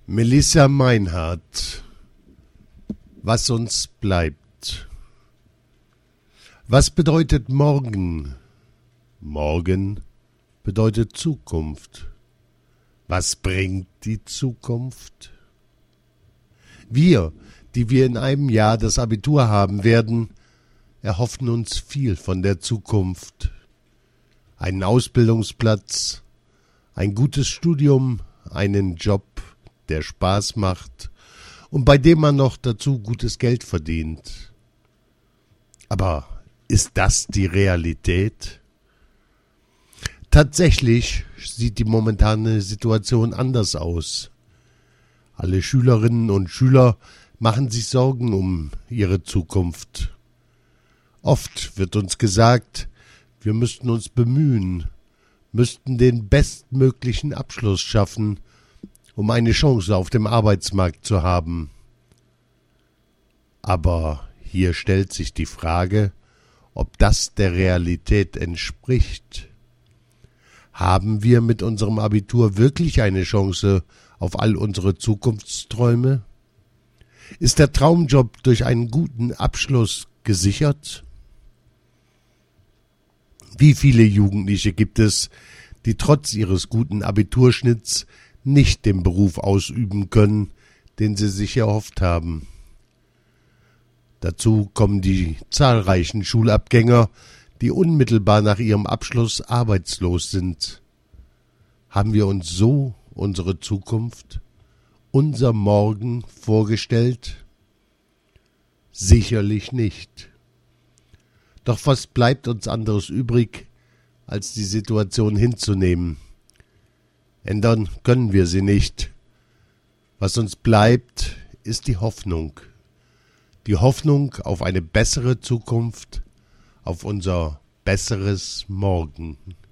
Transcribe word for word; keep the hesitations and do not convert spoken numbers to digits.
Melissa Meinhardt, was uns bleibt. Was bedeutet morgen? Morgen bedeutet Zukunft. Was bringt die Zukunft? Wir, die wir in einem Jahr das Abitur haben werden, erhoffen uns viel von der Zukunft. Einen Ausbildungsplatz, ein gutes Studium, einen Job, der Spaß macht und bei dem man noch dazu gutes Geld verdient. Aber ist das die Realität? Tatsächlich sieht die momentane Situation anders aus. Alle Schülerinnen und Schüler machen sich Sorgen um ihre Zukunft. Oft wird uns gesagt, wir müssten uns bemühen, müssten den bestmöglichen Abschluss schaffen, um eine Chance auf dem Arbeitsmarkt zu haben. Aber hier stellt sich die Frage, ob das der Realität entspricht. Haben wir mit unserem Abitur wirklich eine Chance auf all unsere Zukunftsträume? Ist der Traumjob durch einen guten Abschluss gesichert? Wie viele Jugendliche gibt es, die trotz ihres guten Abiturschnitts nicht den Beruf ausüben können, den sie sich erhofft haben? Dazu kommen die zahlreichen Schulabgänger, die unmittelbar nach ihrem Abschluss arbeitslos sind. Haben wir uns so unsere Zukunft, unser Morgen vorgestellt? Sicherlich nicht. Doch was bleibt uns anderes übrig, als die Situation hinzunehmen? Ändern können wir sie nicht. Was uns bleibt, ist die Hoffnung. Die Hoffnung auf eine bessere Zukunft, auf unser besseres Morgen.